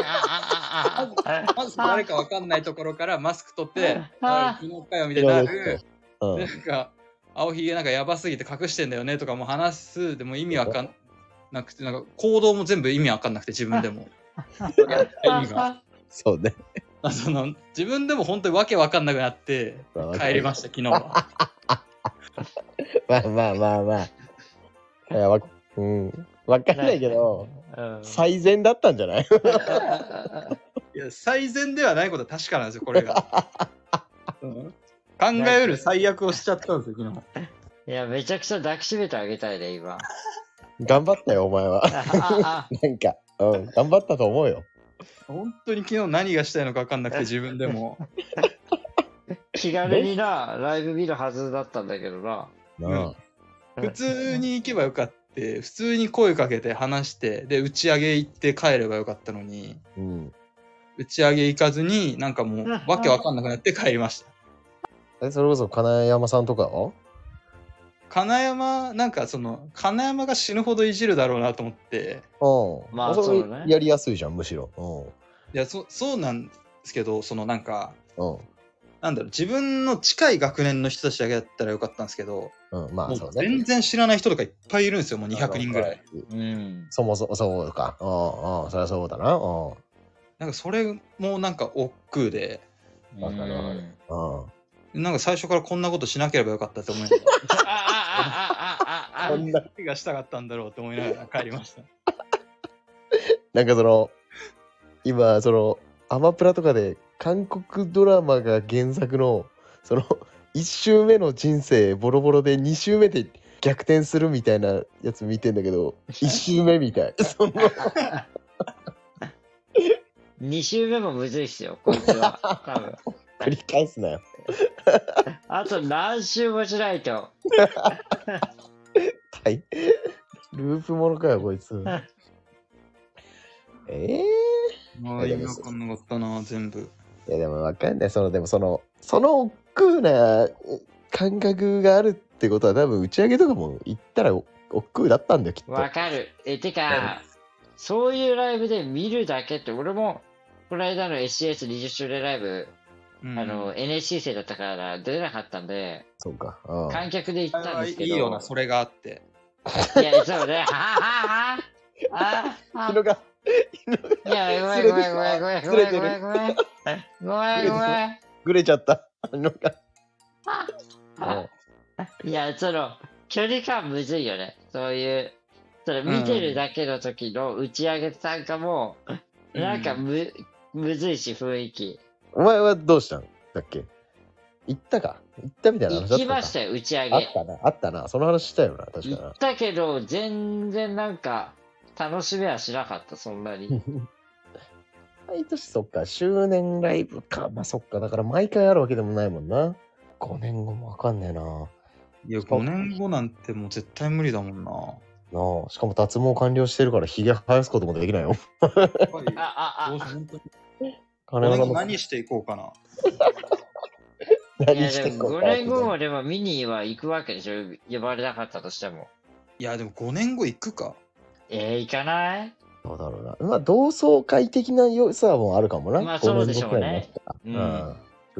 まず誰かわかんないところからマスク取って、あ昨日かよみたいになる。 うんでなんか、青ひげなんかやばすぎて隠してんだよねとかも話す。でも意味わかんなくて、なんか行動も全部意味わかんなくて、自分でも。やった意味が。 そうね。 あその自分でも本当にわけわかんなくなって帰りました、昨日は。 まあまあまあまあ。いやわうん。わかんないけど、 うん最善だったんじゃないいや、最善ではないことは確かなんですよ、これが。うん考えうる最悪をしちゃったんですよ、昨日。 いや、めちゃくちゃ抱きしめてあげたいね、今。 頑張ったよ、お前は。 あなんか、うん、頑張ったと思うよ。 本当に昨日何がしたいのか分かんなくて、自分でも。 気軽にな、ライブ見るはずだったんだけどな。 なあ普通に行けばよかった。普通に声かけて話して、で、打ち上げ行って帰ればよかったのに、 うん。 打ち上げ行かずに、なんかもう、わけわかんなくなって帰りました。 え、それこそ金山さんとかは金山、なんかその、金山が死ぬほどいじるだろうなと思って、 うん。 まあそれそうねやりやすいじゃん、むしろ。 いや、そそうなんですけど、そのなんか、 うん。うん。 なんだろう、自分の近い学年の人たちだけだったらよかったんですけど、 うん、まもあそうね。 全然知らない人とかいっぱいいるんですよ、もうにひゃくにんぐらい。 うん。 そもそもそうか。うんうん、そりゃそうだな。うん。 なんかそれもなんか億劫で、 わかるわかるうん。 なんか最初からこんなことしなければよかったと思いながら、 あああああああこんな、 何がしたかったんだろうと思いながら帰りました。 なんかその、今、その、アマプラとかで韓国ドラマが原作の、その、いち周目の人生ボロボロでに周目で逆転するみたいなやつ見てんだけど、いち周目みたい。そのに周目もむずいっすよ、こいつは。多分。 繰り返すなよ。 あと何周もしないと。 はい。ループものかよ、こいつ。ええまあ、意味わかんなかったな、全部。 いやでもわかんない。その、でもその、その億劫な感覚があるってことは多分打ち上げとかも行ったら億劫だったんだよ、きっと。 わかる。え、てか、そういうライブで見るだけって、俺も、この間の エスシーエスにじゅっ 周年ライブ、 うんあの、エヌエスシー 生だったから出れなかったんで、 そうか。うん。 観客で行ったんですけど。 いいよな、それがあって。 いや、そうね。ははははあ日野が、 いや、ごめんごめんごめんごめんごめんごめんごめん。ごめんごめん。 ぐれちゃった。日野が。 いや、その、距離感むずいよね。そういう、その見てるだけの時の打ち上げ参加も、 うんなんかむ、むずいし、雰囲気。 お前はどうしたんだっけ行ったか行ったみたいな話だったか行きましたよ、打ち上げ。 あったな、あったな。その話したよな、確か行ったけど、全然なんか、楽しめはしなかった、そんなに。 な。毎年そっか、周年ライブか。まあそっか、だから毎回あるわけでもないもんな。ごねんごもわかんねえな。 いや、ごねんごなんてもう絶対無理だもんな。 なあしかも脱毛完了してるからひげ生やすこともできないよ。 やっぱりあ、あ、あ、 どうし本当に金山さんの何していこうかな。 い何や、でもしてこうかごねんごもでも見には行くわけでしょ、呼ばれなかったとしても。 いや、でもごねんご行くか。 えー、行かないどうだろうな。まあ同窓会的な良さもあるかもな。 まあそうでしょうねごねんごくらいになったらうんうん。急に。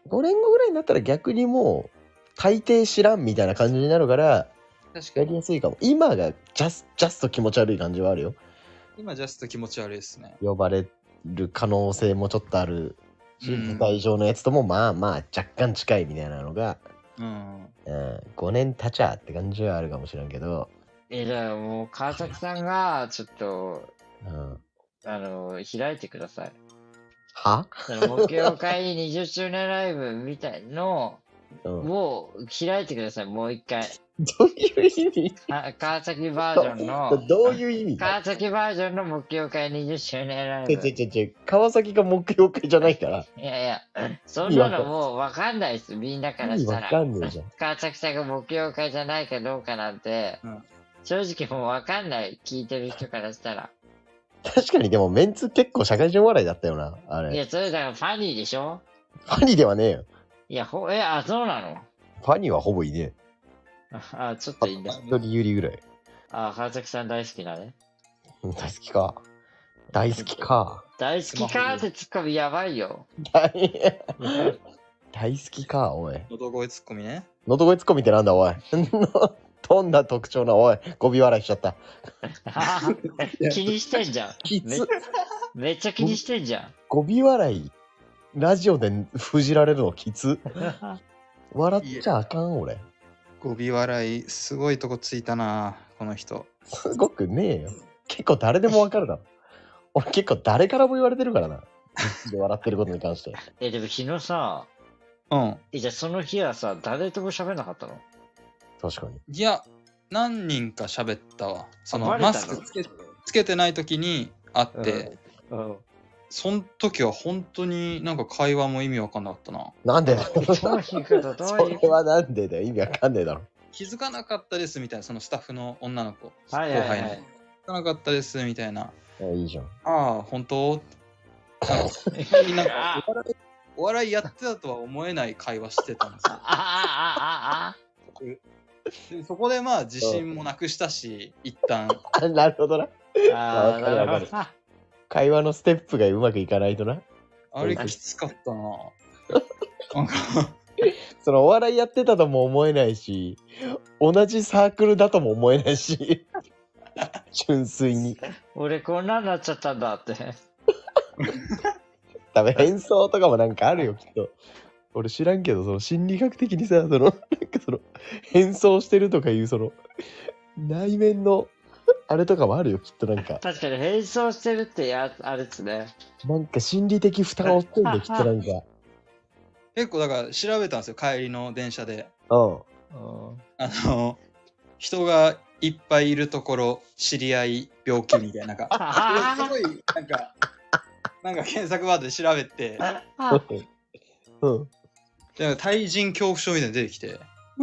ごねんごぐらいになったら逆にもう大抵知らんみたいな感じになるから確かに。 やりやすいかも。今がジャスジャスト気持ち悪い感じはあるよ。 今ジャスト気持ち悪いですね。 呼ばれる可能性もちょっとあるし、 うん舞台上のやつともまあまあ若干近いみたいなのが、 うん。 うん、ごねん経ちゃって感じはあるかもしれんけど、 え、だからもう、川崎さんが、ちょっと、 うん、 あの、開いてください。 は、 その、目標会にじゅっしゅうねんライブみたいのうん、 を開いてください、もう一回。 どういう意味あ川崎バージョンの、 どういう意味川崎バージョンの目標会にじゅっしゅうねんライちょブ。 ちょちょちょ川崎が目標会じゃないから。 いやいや、そんなのもうわかんないです、みんなからしたら。 意味わかんねえじゃん。 川崎さんが目標会じゃないかどうかなんて、 うん正直もうわかんない、聞いてる人からしたら。 確かにでもメンツ結構社会人笑いだったよな、あれ。 いや、それだからファニーでしょファニーではねえよ。 いや、ほ、え、あ、そうなのファニーはほぼいねあ、あちょっといいんだえ。。一人有利ぐらい。 あ、川崎さん大好きだね。 うん大好きか。大好きか。 大好きかーってツッコミやばいよ。 大大好きか、おい。 喉声ツッコミね。 喉声ツッコミってなんだ、おい。どんな特徴な、おい。語尾笑いしちゃった。 気にしてんじゃん。めきつ。 めっちゃ気にしてんじゃん。 語尾笑い、ラジオで封じられるのきつ。笑っちゃあかん、俺。 語尾笑い、すごいとこついたな、この人。 すごくねえよ。結構誰でもわかるだろ。俺結構誰からも言われてるからな。で笑ってることに関して。 え、でも昨日さ、 うん。 え、じゃあその日はさ、誰とも喋んなかったの確かに。 いや、何人か喋ったわ。そのバレたのマスクつけつけてない時に会って、 うん。 その時は本当になんか会話も意味わかんなかったな。 なんでだよ。 どういうことどそういうこれはなんでだよ。意味わかんねえだろ。 気づかなかったですみたいな、そのスタッフの女の子、 とはいはいはい。 後輩の。気づかなかったですみたいな。 あいいじゃん。 ああ、本当なんかなんかお笑いお笑いやってたとは思えない会話してたんですよ。 ああああでそこでまあ自信もなくしたし、一旦。 あなるほどな。 ああ。ああ、 わかるわかるなる会話のステップがうまくいかないとな。 あれきつかったな。なんかそのお笑いやってたとも思えないし、同じサークルだとも思えないし、純粋に。 俺こんなんなっちゃったんだって。 多分変装とかもなんかあるよ、きっと。俺知らんけど、その心理学的にさ、その、なんかその、変装してるとかいう、その、内面の、あれとかもあるよ、きっとなんか。 確かに変装してるってやあれっすね。 なんか心理的負担を負ってんだよ、きっとなんか。 結構だから調べたんですよ、帰りの電車で。 うん。 うんあの、人がいっぱいいるところ、知り合い、病気みたいな。なんか、すごい、なんか、なんか検索ワードで調べて、 うん。 で対人恐怖症みたいなの出てきて、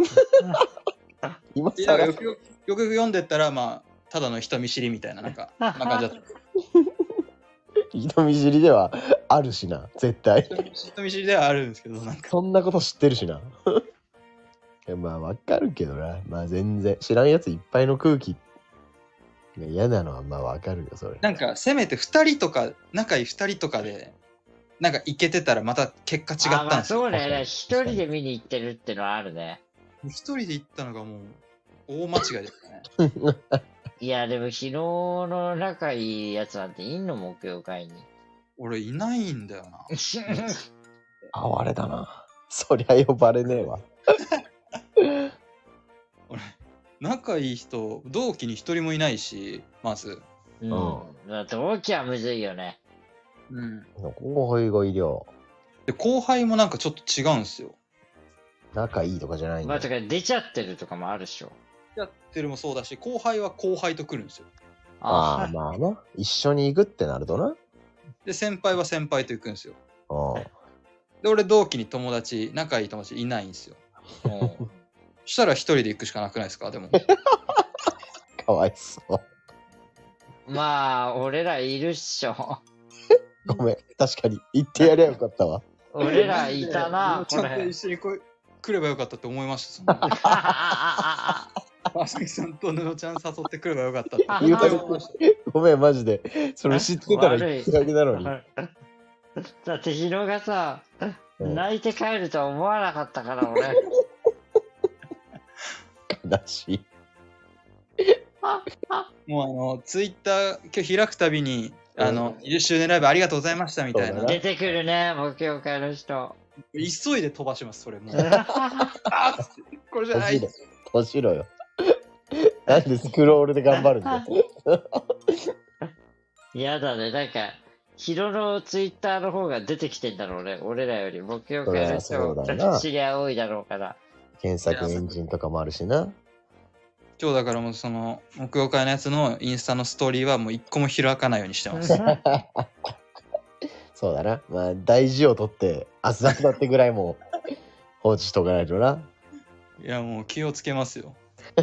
今でなんか更よくよくよく読んでったら、まあ、ただの人見知りみたいな、なんか、な感じだった。 人見知りではあるしな、絶対。 人見知りではあるんですけど、なんか、 そんなこと知ってるしな。いやまあわかるけどな。まあ全然知らんやついっぱいの空気が嫌なのはまあわかるよ、それ。 なんか、せめてふたりとか、仲いいふたりとかで、なんか、いけてたら、また結果違あまあったんですよ。 そうね。一人で見に行ってるってのはあるね。 一人で行ったのがもう、大間違いですね。 いや、でも昨日の仲いいやつなんていんの目標会に。 俺、いないんだよな。 あれだな。そりゃ呼ばれねえわ。 俺、仲いい人、同期に一人もいないし、まず。 うん。だって同期はむずいよね。 うん。 後輩がいりゃで、後輩もなんかちょっと違うんですよ。 仲いいとかじゃないんまあ、 だよ。 とか出ちゃってるとかもあるでしょ。 やってるもそうだし、後輩は後輩と来るんですよ。 ああ、まあな。一緒に行くってなるとな。 で、先輩は先輩と行くんですよ。 うん。 で、俺、同期に友達、仲いい友達いないんですよ。 うんそしたら一人で行くしかなくないですか、でも。 かわいそう。 まあ、俺らいるっしょ。 ごめん。確かに。言ってやりゃよかったわ。 俺らいたな、 ちゃんとこれ。 一緒にこい来ればよかったって思いました。その時川崎さんと布ちゃん誘ってくればよかったって言われ思いました。 ごめん、マジで。それ知ってたら言ってるだけなのに。 だってヒロがさ、 うん泣いて帰るとは思わなかったから俺。 悲しい。 もうあの、ツイッター今日開くたびに、あの、にじゅっしゅうねんライブありがとうございましたみたいな。 そうだ出てくるね、木曜会の人。 急いで飛ばします、それもう。あっつってこれじゃない。 閉じろよ。なんでスクロールで頑張るんだよ。 やだね、なんか、ヒロのツイッターの方が出てきてんだろうね。俺らより木曜会の人そうだな知り合い多いだろうから。 検索エンジンとかもあるしな。 今日だからもうその、木曜会のやつのインスタのストーリーはもう一個も開かないようにしてます。 そうだな。まあ、大事を取って、明日だってぐらいもう放置しとかないとな。 いや、もう気をつけますよ。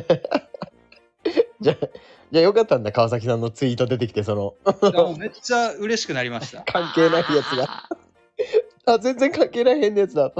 じゃあ、じゃあよかったんだ、川崎さんのツイート出てきて、その、 いやもうめっちゃ嬉しくなりました。 関係ないやつが。あ、全然関係ない変なやつだ。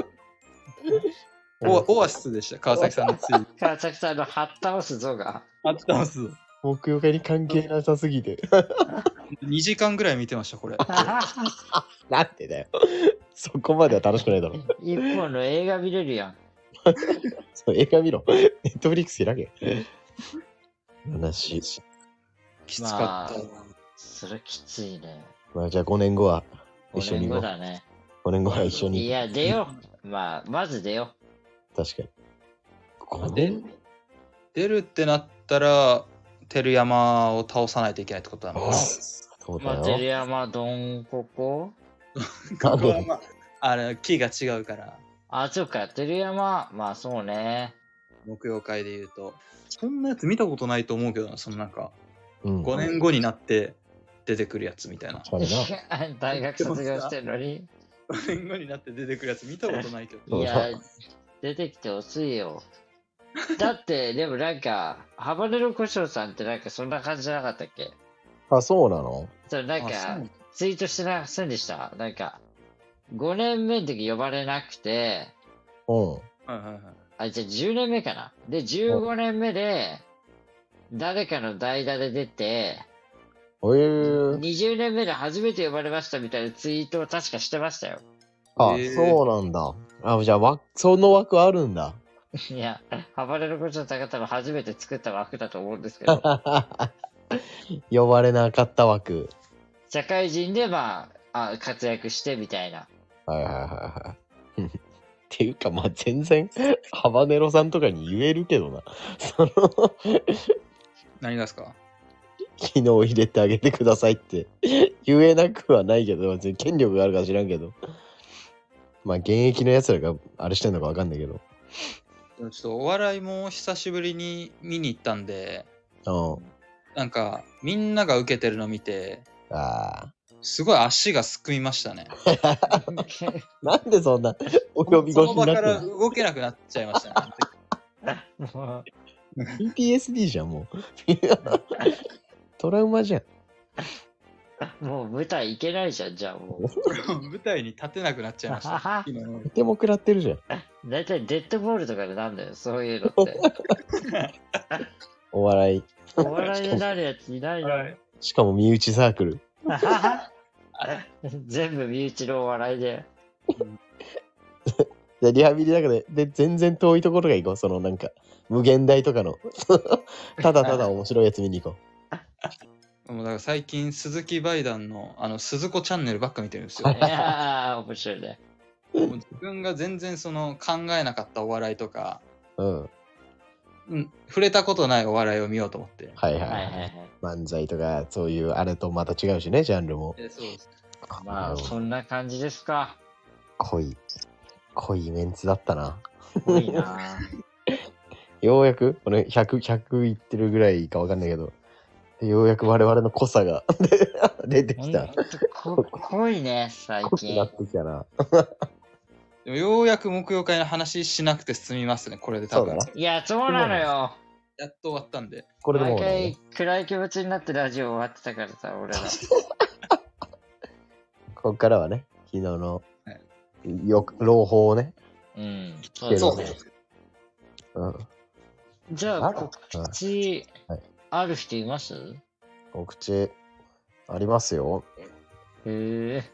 オオアシスでした、川崎さんのツイート。 川崎さんの貼っ倒す像が。 あってます。 木曜会に関係なさすぎて。 にじかんぐらい見てました、これ。 なんでだよ。そこまでは楽しくないだろ。 一本の映画見れるやん。 そう映画見ろ。ネットフリックス開け。話。 きつかった。 それきついね。 まあじゃあごねんごは一緒 5年に行こう。 後だね。 ごねんごは一緒に。 いや、出よう。まあ、まず出よ確かに。ごでねん出るってなったら、照山を倒さないといけないってことなのかな。 そうう。まあ、 だ照よ。 山どんここここはまあ、あれ、木が違うから、 あ、そっか、照山、まあそうね。 木曜会で言うと。そんなやつ見たことないと思うけどな、そのなんか、 うん。 ごねんごになって出てくるやつみたいな。 確かにな。 大学卒業してるのに。 ごねんごになって出てくるやつ見たことないけど。 そういや、出てきてほしいよ。だって、でもなんか、ハバネロコショウさんってなんかそんな感じじゃなかったっけ？ あ、そうなの？ そうなんあそかう、 ツイートしてませんでした？なんか、ごねんめの時呼ばれなくて、 うん。 はいはいはい。 あ、じゃあじゅうねんめかな。で、じゅうごねんめで、誰かの代打で出て、 えー、 にじゅうねんめで初めて呼ばれましたみたいなツイートを確かしてましたよ。 あ、 えーそうなんだ。あ、じゃあ、わその枠あるんだ。 いや、ハバネロコショウさんが多分初めて作った枠だと思うんですけど、 呼ばれなかった枠。 社会人でまあ、あ活躍してみたいな。 はいはいはいはい。っていうか、まあ全然、ハバネロさんとかに言えるけどな。その、 何がですか？ 機能入れてあげてくださいって言えなくはないけど、別に権力があるか知らんけど。まあ現役のやつらがあれしてんのかわかんないけど。 ちょっとお笑いも久しぶりに見に行ったんで、 うん。 なんかみんなが受けてるの見て、 あすごい足がすくみましたね。 あ。なんでそんなお呼び越しその場からになってんの？ 動けなくなっちゃいましたね。 もピーティーエスディー じゃん、もう。トラウマじゃん。 う、もう舞台行けないじゃん、じゃあもう。 舞台に立てなくなっちゃいました。昨日とても食らってるじゃん。 だいたいデッドボールとかでなんだよ、そういうのって。 お笑い。 お笑いになるやついないの。 はいしかも身内サークル。 全部身内のお笑いで。 でリハビリだからで、で、全然遠いところが行こう。そのなんか、無限大とかの。ただただ面白いやつ見に行こもうだから最近鈴木バイダンのあの鈴子チャンネルばっか見てるんですよ。 いやー、面白いね。 もう自分が全然その考えなかったお笑いとか、 う。うん。 うん、触れたことないお笑いを見ようと思って。 はいはい、はいいははいはい。 漫才とか、そういうあれとまた違うしね、ジャンルも。 えそうです。 まあ、そんな感じですか。 濃い、濃いメンツだったな。 多いなようやく、これひゃく、ひゃくいってるぐらいかわかんないけど、ようやく我々の濃さが出てきた。 ほんとこ濃いね、最近濃くな。ってきたな。 でもようやく木曜会の話しなくて済みますね、これで多分。 そうだな。 いや、そうなのよ。 やっと終わったんで。 これでもう毎ね、 回暗い気持ちになってラジオ終わってたからさ、俺ら。 ここからはね、昨日のはいよく朗報をね、 うん。そけどうですね。 うん、 じゃあ、 あら告知はいある人います？ お口ありますよ。 へえ。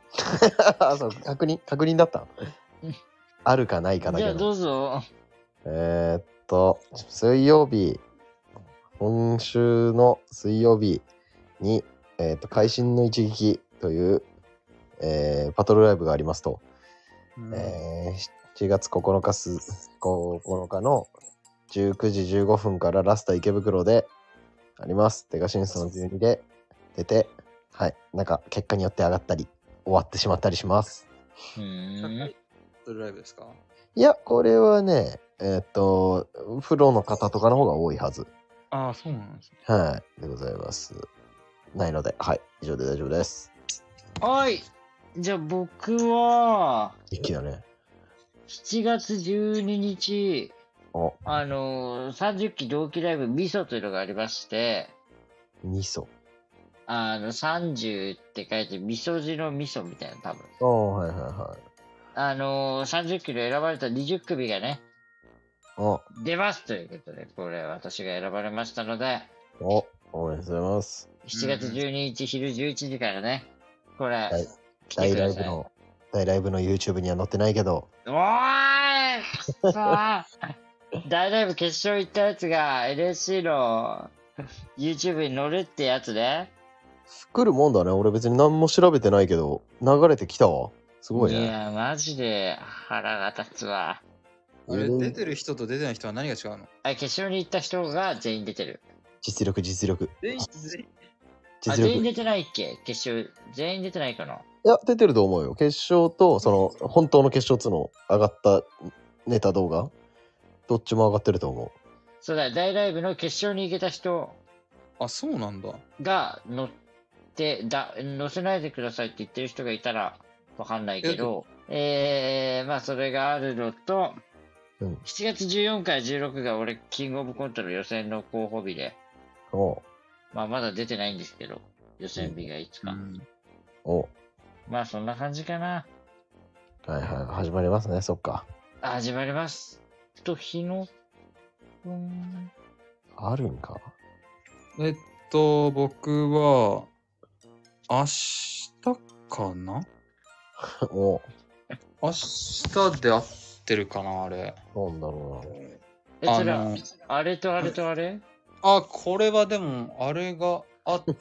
そう、確認、確認だった。あるかないかだけど。 じゃあどうぞ。 えー、っと、水曜日、今週の水曜日に、えー、っと、会心の一撃という、えー、バトルライブがありますと。 うん、 えー、しちがつここのかす、ここのかのじゅうくじじゅうごふんからラスタ池袋であります。デカシンスのじゅうにで出て、はい、なんか結果によって上がったり、終わってしまったりします。 うーん。 バトルライブですか？ いや、これはね、えーっと、プロの方とかの方が多いはず。 ああ、そうなんですね。 はい、でございます。ないので、はい、以上で大丈夫です。 はい。じゃあ僕は、 一気だね。 しちがつじゅうににち、 お、 あのー、さんじゅっき同期ライブミソというのがありまして、 味噌。 あの、さんじゅうって書いて、味噌汁の味噌みたいな、多分。 お、はいはいはい。 あのー、さんじゅっきの選ばれたにじゅっくみがね、 お、 出ますということで、これ私が選ばれましたので、 お、応援してます。 しちがつじゅうににち昼じゅういちじからね、これ、 はい、 来て大ください。 ライブの、大ライブの YouTube には載ってないけど。 おーいさあ大ライブ決勝行ったやつが エルエスシー の YouTube に載るってやつね。 来るもんだね。俺別に何も調べてないけど、流れてきたわ。すごいね。 いや、マジで腹が立つわ。 あれ、出てる人と出てない人は何が違うの？ あ、決勝に行った人が全員出てる。 実力、実力。 全員、全員。 あ、 実力。 全員出てないっけ決勝。全員出てないかな。 いや、出てると思うよ。決勝と、その、本当の決勝っつうの上がったネタ動画、どっちも上がってると思う。 そうだ、大ライブの決勝に行けた人あ、そうなんだ。 が乗ってだ、乗せないでくださいって言ってる人がいたらわかんないけど、えー、まあそれがあるのと、 うん、 しちがつじゅうよっかからじゅうろくが俺、キングオブコントの予選の候補日で、 おまあまだ出てないんですけど、予選日がいつか。 うん、 おまあそんな感じかな。 はいはい、始まりますね、そっか。 あ始まります。と、日の、うーん。 あるんか。 えっと、僕は、明日かな？ お明日で合ってるかな、あれ。 なんだろえ、それはあの、 あれとあれとあれあ、これはでも、あれがあって、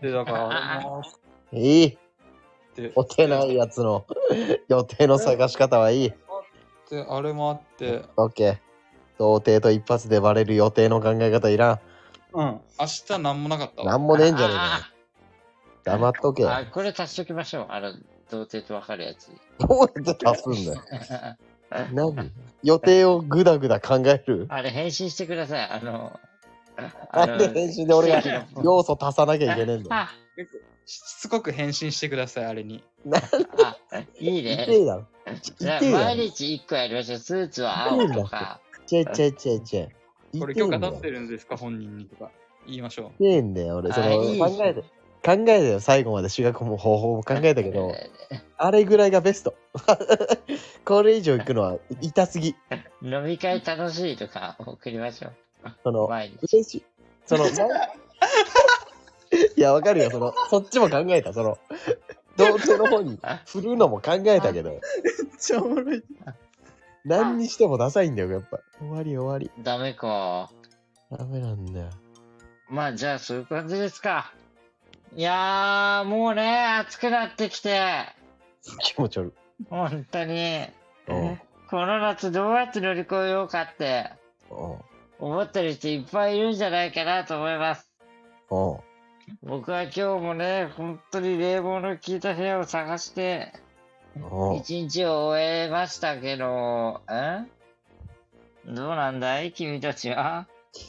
だから、あれもあっうな。いい。 て、 お手ないやつの予定の探し方はいい。 で、あれもあって、 オッケー。童貞と一発でバレる予定の考え方いらん。 うん、明日なんもなかったわ。 なんもねえんじゃねえかよ。 あ黙っとけ。 あ、これ足しときましょう。あの、童貞と分かるやつ。 どうやって足すんだよ。何予定をぐだぐだ考える。 あれ、返信してください。あの、 なんで編集で俺が奇跡の要素足さなきゃいけねえんだよ。 あしつこく返信してください、あれに。 あ、いい痛ね。 えだろ。 じゃあ痛えだろ毎。日一個やりましょう。スーツは青とか。 ちゃちゃちゃちゃ。 これ許可取ってるんですか、本人にとか言いましょう。 痛えんだよ、俺。そのあいい考えて、考えてよ、最後まで修学も方法も考えたけど、あれぐらいがベスト。これ以上行くのは痛すぎ。 飲み会楽しいとか送りましょう。 その、 毎日。 嬉しい。その、いや、わかるよ。その、そっちも考えた。その、童貞の方に振るのも考えたけど、 めっちゃおもろい。 何にしてもダサいんだよ、やっぱ。終わり終わり。 ダメか。 ダメなんだよ。 まあ、じゃあ、そういう感じですか。いやー、もうね、暑くなってきて、 気持ち悪い。 本当に、 うんこの夏どうやって乗り越えようかってうん思ってる人いっぱいいるんじゃないかなと思います。 うん僕は今日もね、本当に冷房の効いた部屋を探して、 うん一日を終えましたけど、んどうなんだい君たちは。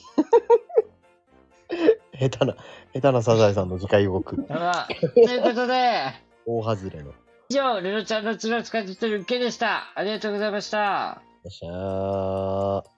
下手な、下手なサザエさんの次回予告。 まあ、ということで、 大外れの。よ以上、ルノちゃんの血の使ってるケでした。ありがとうございました。 っしゃー。